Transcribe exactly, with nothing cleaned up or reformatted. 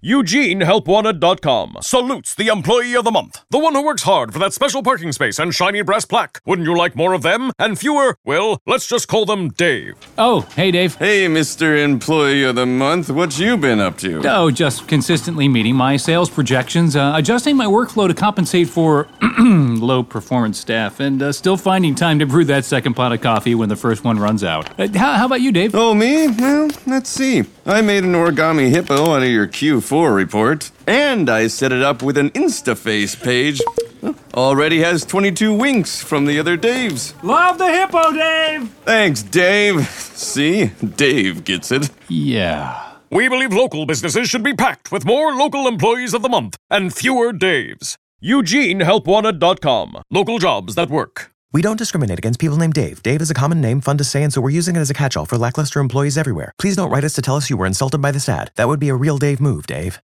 Eugene Help Wanted dot com salutes the Employee of the Month, the one who works hard for that special parking space and shiny brass plaque. Wouldn't you like more of them and fewer? Well, let's just call them Dave. Oh, hey, Dave. Hey, Mister Employee of the Month, what you been up to? Oh, just consistently meeting my sales projections, uh, adjusting my workflow to compensate for low-performance staff, and uh, still finding time to brew that second pot of coffee when the first one runs out. Uh, how, how about you, Dave? Oh, me? Well, let's see. I made an origami hippo out of your Q four report, and I set it up with an InstaFace page. Already has twenty-two winks from the other Daves. Love the hippo, Dave! Thanks, Dave. See? Dave gets it. Yeah. We believe local businesses should be packed with more local employees of the month and fewer Daves. Eugene Help Wanted dot com. Local jobs that work. We don't discriminate against people named Dave. Dave is a common name, fun to say, and so we're using it as a catch-all for lackluster employees everywhere. Please don't write us to tell us you were insulted by this ad. That would be a real Dave move, Dave.